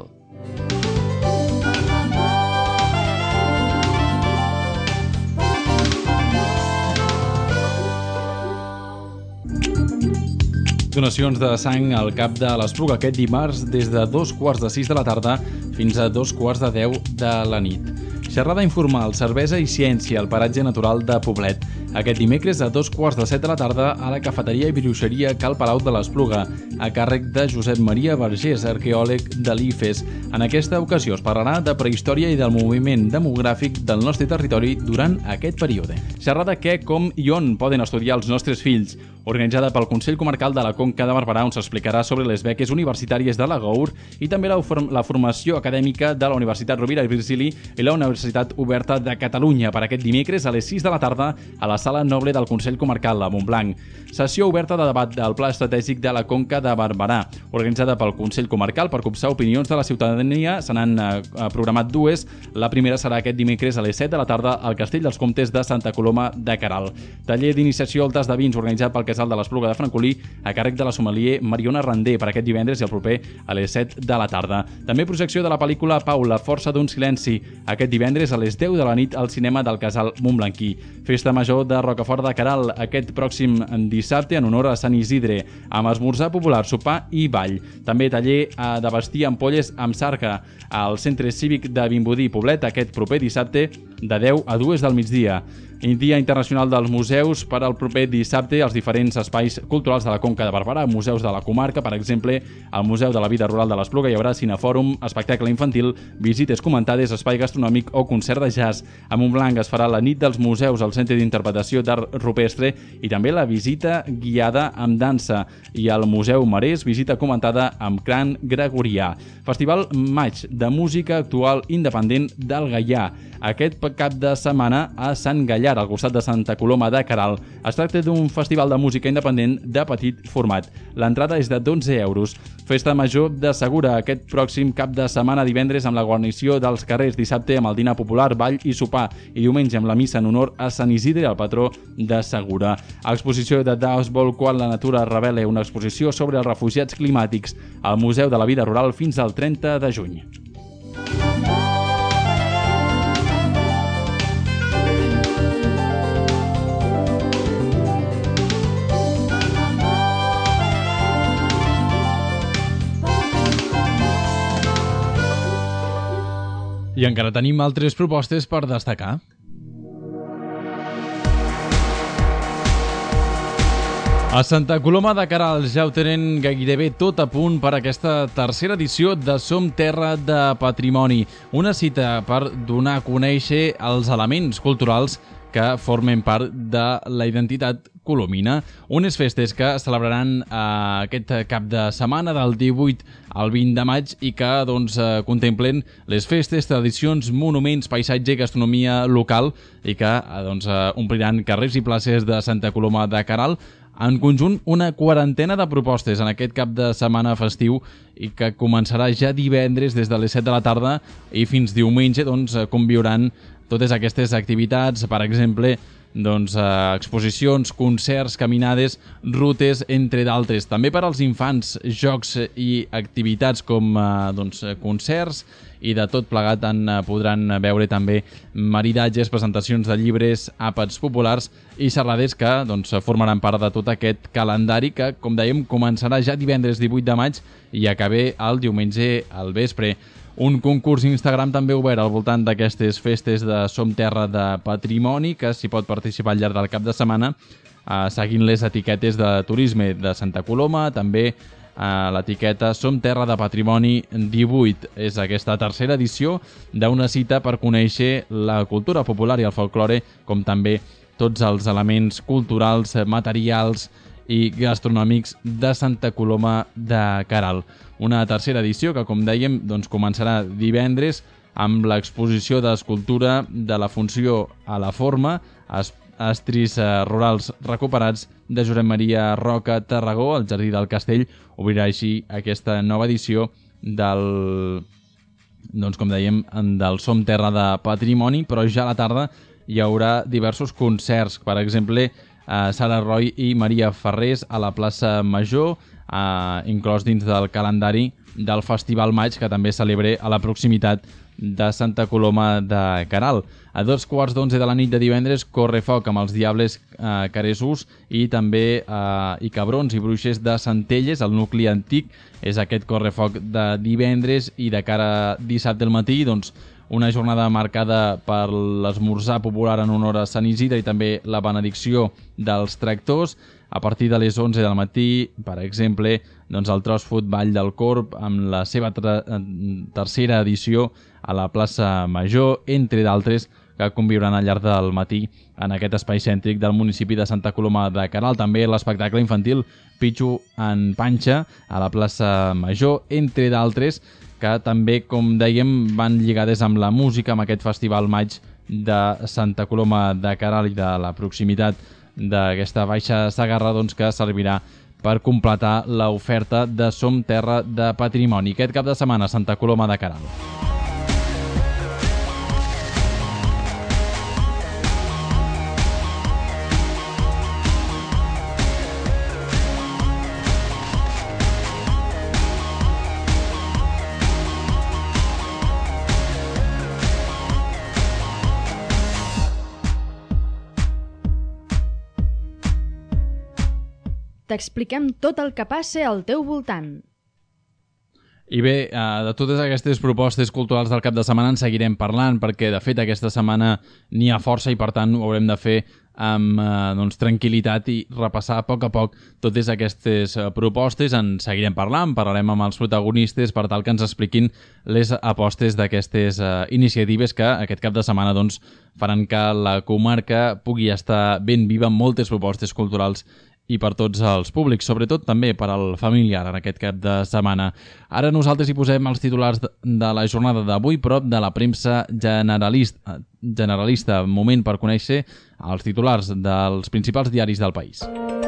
Donacions de sang al cap de l'Espluga aquest dimarts des de 5:15 de la tarda fins a 10:10 de la nit. Xerrada informal, cervesa i ciència al paratge natural de Poblet. Aquest dimecres a 2:15 de la tarda a la cafeteria i bruixeria Cal Palau de l'Espluga, a càrrec de Josep Maria Vergés, arqueòleg de l'IFES. En aquesta ocasió es parlarà de prehistòria i del moviment demogràfic del nostre territori durant aquest període. Xerrada què, com i on poden estudiar els nostres fills, organitzada pel Consell Comarcal de la Conca de Barberà, on s'explicarà sobre les beques universitàries de la GOUR i també la formació acadèmica de la Universitat Rovira i Virgili i la Universitat Oberta de Catalunya per aquest dimecres a les 6 de la tarda a la Sala Noble del Consell Comarcal a Montblanc. Sessió oberta de debat del Pla Estratègic de la Conca de Barberà, organitzada pel Consell Comarcal per copsar opinions de la ciutadania. Se n'han programat dues. La primera serà aquest dimecres a les 7 de la tarda al Castell dels Comtes de Santa Coloma de Queralt. Taller d'iniciació al tas de vins organitzat pel Casal de l'Espluga de Francolí a càrrec de la sommelier Mariona Randé per aquest divendres i el proper a les 7 de la tarda. També projecció de la pel·lícula Pau, la força d'un silenci, aquest divendres a les 10 de la nit al cinema del Casal Montblanquí. Festa major de Rocafort de Queralt aquest pròxim dissabte en honor a Sant Isidre, amb esmorzar popular, sopar i ball. També taller de vestir ampolles amb sarga al Centre Cívic de Vimbodí Poblet aquest proper dissabte de 10 a 2 del migdia. Dia Internacional dels Museus per al proper dissabte als diferents espais culturals de la Conca de Barberà, museus de la comarca, per exemple, al Museu de la Vida Rural de l'Espluga hi haurà cinefòrum, espectacle infantil, visites comentades, espai gastronòmic o concert de jazz. A Montblanc es farà la nit dels museus al Centre d'Interpretació d'Art Rupestre i també la visita guiada amb dansa i al Museu Marès, visita comentada amb cant gregorià. Festival Maig de música actual independent del Gaià. Aquest cap de setmana a Sant Gallar, al costat de Santa Coloma de Queralt. Es tracta d'un festival de música independent de petit format. L'entrada és de 12 euros. Festa major de Segura aquest pròxim cap de setmana, divendres amb la guarnició dels carrers, dissabte amb el dinar popular, ball i sopar i diumenge amb la missa en honor a Sant Isidre, el patró de Segura. Exposició de Dausbol quan la natura revela, una exposició sobre els refugiats climàtics al Museu de la Vida Rural fins al 30 de juny. I encara tenim altres propostes per destacar. A Santa Coloma de Queralt ja ho tenen gairebé tot a punt per aquesta tercera edició de Som Terra de Patrimoni, una cita per donar a conèixer els elements culturals que formen part de la identitat colomina. Unes festes que celebraran aquest cap de setmana del 18 al 20 de maig i que contemplen les festes, tradicions, monuments, paisatge i gastronomia local i que ompliran carrers i places de Santa Coloma de Queralt. En conjunt, una quarantena de propostes en aquest cap de setmana festiu i que començarà ja divendres des de les 7 de la tarda i fins diumenge conviuran totes aquestes activitats, per exemple, exposicions, concerts, caminades, rutes, entre d'altres. També per als infants, jocs i activitats com concerts i de tot plegat podran veure també maridatges, presentacions de llibres, àpats populars i xerrades que formaran part de tot aquest calendari que, com dèiem, començarà ja divendres 18 de maig i acabarà el diumenge al vespre. Un concurs Instagram també obert al voltant d'aquestes festes de Som Terra de Patrimoni, que s'hi pot participar al llarg del cap de setmana, seguint les etiquetes de turisme de Santa Coloma, també l'etiqueta Som Terra de Patrimoni 18. És aquesta tercera edició d'una cita per conèixer la cultura popular i el folklore, com també tots els elements culturals, materials i gastronòmics de Santa Coloma de Queralt. Una tercera edició que, com dèiem, començarà divendres amb l'exposició d'escultura de la funció a la forma, estris rurals recuperats de Josep Maria Roca Tarragó, al Jardí del Castell. Obrirà així aquesta nova edició del, com dèiem, del Som Terra de Patrimoni, però ja a la tarda hi haurà diversos concerts, per exemple, Sara Roy i Maria Ferrés a la plaça Major, inclòs dins del calendari del Festival Maig, que també celebra a la proximitat de Santa Coloma de Queralt. A 11:15 de la nit de divendres, Correfoc amb els Diables Caresús i també i Cabrons i Bruixes de Centelles, el nucli antic. És aquest Correfoc de divendres i de cara a dissabte al matí, una jornada marcada per l'esmorzar popular en honor a Sant Isidre i també la benedicció dels tractors. A partir de les 11 del matí, per exemple, el Trosfoot Ball del Corb amb la seva tercera edició a la plaça Major, entre d'altres, que conviuran al llarg del matí en aquest espai cèntric del municipi de Santa Coloma de Queralt. També l'espectacle infantil Pichu en Panxa a la plaça Major, entre d'altres, que també, com dèiem, van lligades amb la música, amb aquest Festival Maig de Santa Coloma de Queralt i de la proximitat d'aquesta Baixa Segarra, doncs, que servirà per completar l'oferta de Som Terra de Patrimoni. Aquest cap de setmana a Santa Coloma de Queralt. T'expliquem tot el que passa al teu voltant. I bé, de totes aquestes propostes culturals del cap de setmana en seguirem parlant, perquè de fet aquesta setmana n'hi ha força i per tant ho haurem de fer amb tranquil·litat i repassar a poc totes aquestes propostes. En seguirem parlant, parlarem amb els protagonistes per tal que ens expliquin les apostes d'aquestes iniciatives que aquest cap de setmana faran que la comarca pugui estar ben viva amb moltes propostes culturals i per tots els públics, sobretot també per al familiar en aquest cap de setmana. Ara nosaltres hi posem els titulars de la jornada d'avui, prop de la premsa generalista. Moment per conèixer els titulars dels principals diaris del país.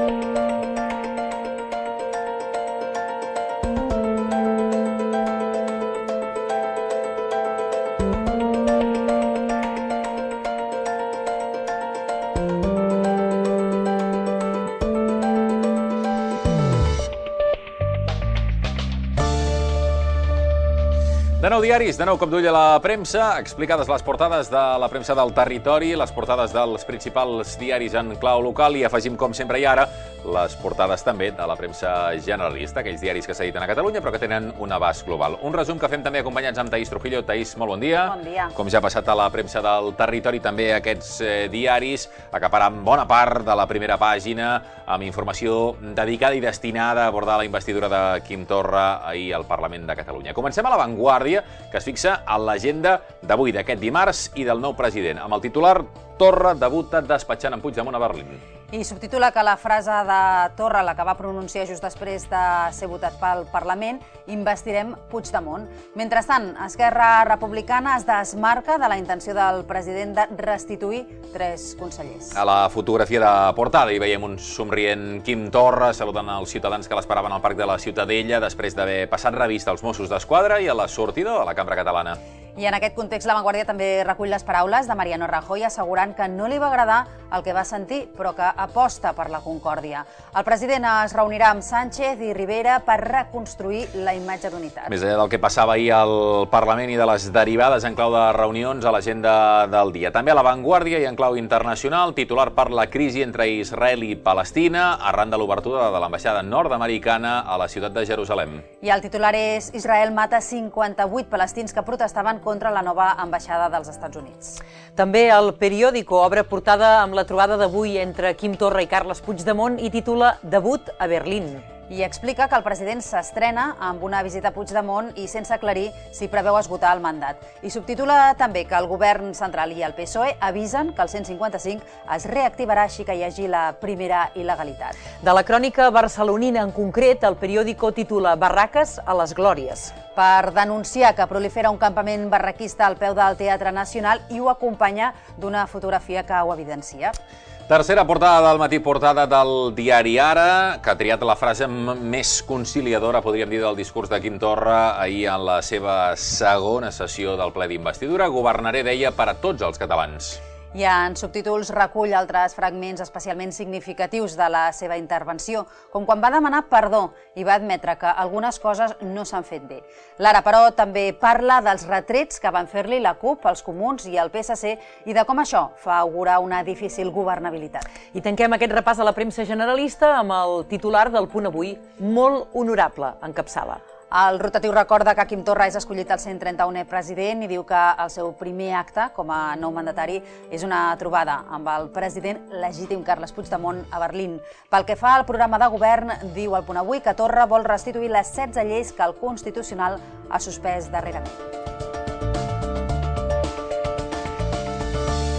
De nou diaris, de nou cop d'ull a la premsa, explicades les portades de la premsa del territori, les portades dels principals diaris en clau local i afegim, com sempre i ara, les portades també de la premsa generalista, aquells diaris que s'editen a Catalunya però que tenen un abast global. Un resum que fem també acompanyats amb Taís Trujillo. Taís, molt bon dia. Bon dia. Com ja ha passat a la premsa del territori, també aquests diaris acaparant bona part de la primera pàgina amb informació dedicada i destinada a abordar la investidura de Quim Torra ahir al Parlament de Catalunya. Comencem a La Vanguardia, que es fixa en l'agenda d'avui, d'aquest dimarts, i del nou president, amb el titular Torra debuta despatxant en Puigdemont a Berlín. I subtitula que la frase de Torra, la que va pronunciar just després de ser votat pel Parlament, investirem Puigdemont. Mentrestant, Esquerra Republicana es desmarca de la intenció del president de restituir 3 consellers. A la fotografia de portada hi veiem un somrient Quim Torra saludant els ciutadans que l'esperaven al Parc de la Ciutadella després d'haver passat revista als Mossos d'Esquadra i a la sortida de la Cambra Catalana. I en aquest context, La Vanguardia també recull les paraules de Mariano Rajoy assegurant que no li va agradar el que va sentir, però que aposta per la concòrdia. El president es reunirà amb Sánchez i Rivera per reconstruir la imatge d'unitat. Més enllà del que passava ahir al Parlament i de les derivades en clau de reunions a l'agenda del dia. També a La Vanguardia i en clau internacional, titular per la crisi entre Israel i Palestina, arran de l'obertura de l'ambaixada nord-americana a la ciutat de Jerusalem. I el titular és Israel mata 58 palestins que protestaven contra la nova ambaixada dels Estats Units. També el Periódico obre portada amb la trobada d'avui entre Quim Torra i Carles Puigdemont i titula Debut a Berlín. I explica que el president s'estrena amb una visita a Puigdemont i sense aclarir si preveu esgotar el mandat. I subtitula també que el govern central i el PSOE avisen que el 155 es reactivarà així que hi hagi la primera il·legalitat. De la crònica barcelonina en concret, el Periódico titula Barraques a les glòries. Per denunciar que prolifera un campament barraquista al peu del Teatre Nacional i ho acompanya d'una fotografia que ho evidencia. Tercera portada del matí, portada del diari Ara, que ha triat la frase més conciliadora, podríem dir, del discurs de Quim Torra ahir en la seva segona sessió del ple d'investidura. Governaré, deia, per a tots els catalans. I en subtítols recull altres fragments especialment significatius de la seva intervenció, com quan va demanar perdó i va admetre que algunes coses no s'han fet bé. L'Ara, però, també parla dels retrets que van fer-li la CUP, els Comuns i el PSC i de com això fa augurar una difícil governabilitat. I tanquem aquest repàs a la premsa generalista amb el titular del Punt Avui, molt honorable, encapçala. El rotatiu recorda que Quim Torra és escollit el 131è president i diu que el seu primer acte com a nou mandatari és una trobada amb el president legítim Carles Puigdemont a Berlín. Pel que fa al programa de govern, diu el Punt Avui que Torra vol restituir les 16 lleis que el Constitucional ha suspès darrerament.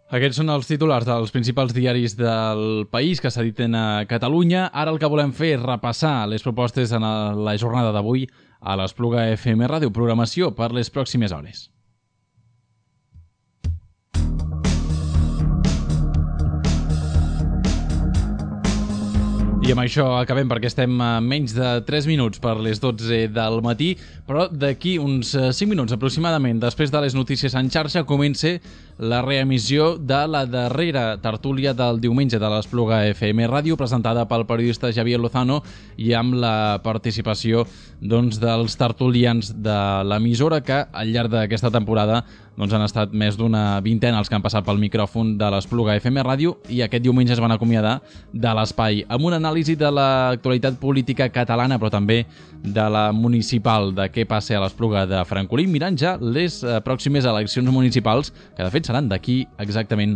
Aquests són els titulars dels principals diaris del país que s'editen a Catalunya. Ara el que volem fer és repassar les propostes en la jornada d'avui a l'Espluga FM Ràdio, programació per les pròximes hores. I amb això acabem perquè estem a menys de 3 minuts per les 12 del matí, però d'aquí uns 5 minuts aproximadament, després de les notícies en xarxa, comença la reemissió de la darrera tertúlia del diumenge de l'Espluga FM Ràdio, presentada pel periodista Javier Lozano i amb la participació dels tertulians de l'emissora que al llarg d'aquesta temporada han estat més d'una vintena els que han passat pel micròfon de l'Espluga FM Ràdio i aquest diumenge es van acomiadar de l'espai amb una anàlisi de l'actualitat política catalana però també de la municipal, de què passa a l'Espluga de Francolí, mirant ja les pròximes eleccions municipals que de fet seran d'aquí exactament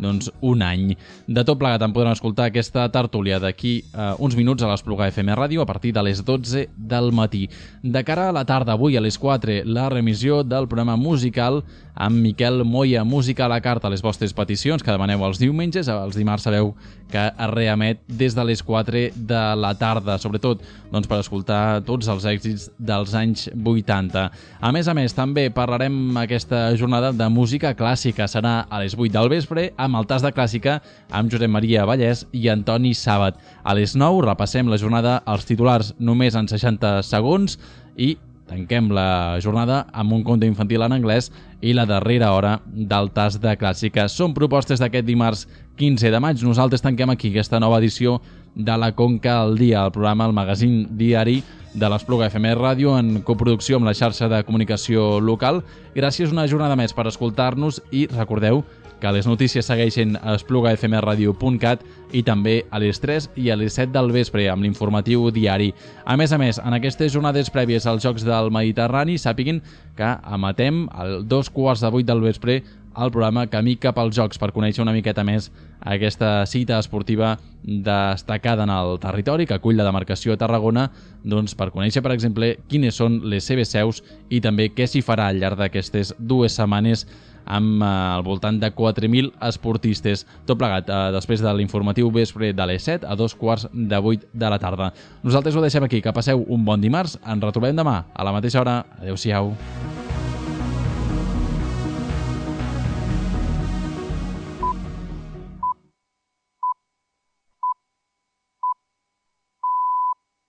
un any. De tot plegat en podran escoltar aquesta tertúlia d'aquí uns minuts a l'Espluga FM Ràdio a partir de les 12 del matí. De cara a la tarda, avui a les 4, la remissió del programa musical amb Miquel Moya, música a la carta, les vostres peticions que demaneu els diumenges. Els dimarts sabeu que es reemet des de les 4 de la tarda, sobretot per escoltar tots els èxits dels anys 80. A més, també parlarem aquesta jornada de música clàssica. Serà a les 8 del vespre amb el tas de clàssica amb Josep Maria Vallès i Antoni Sàbat. A les 9 repassem la jornada als titulars només en 60 segons i tanquem la jornada amb un conte infantil en anglès i la darrera hora del tas de clàssica. Són propostes d'aquest dimarts 15 de maig. Nosaltres tanquem aquí aquesta nova edició de la Conca al dia, el programa, el magazín diari de l'Espluga FM Ràdio en coproducció amb la xarxa de comunicació local. Gràcies una jornada més per escoltar-nos i recordeu que les notícies segueixen a esplugafmradio.cat i també a les 3 i a les 7 del vespre amb l'informatiu diari. A més, en aquestes jornades prèvies als Jocs del Mediterrani, sàpiguin que emetem a 7:15 del vespre el programa Camí cap als Jocs per conèixer una miqueta més aquesta cita esportiva destacada en el territori que acull la demarcació de Tarragona, per conèixer, per exemple, quines són les seves seus i també què s'hi farà al llarg d'aquestes 2 setmanes amb al voltant de 4.000 esportistes. Tot plegat després de l'informatiu vespre de les 7 a 7:15 de la tarda. Nosaltres ho deixem aquí. Que passeu un bon dimarts. Ens retrobem demà a la mateixa hora. Adéu-siau.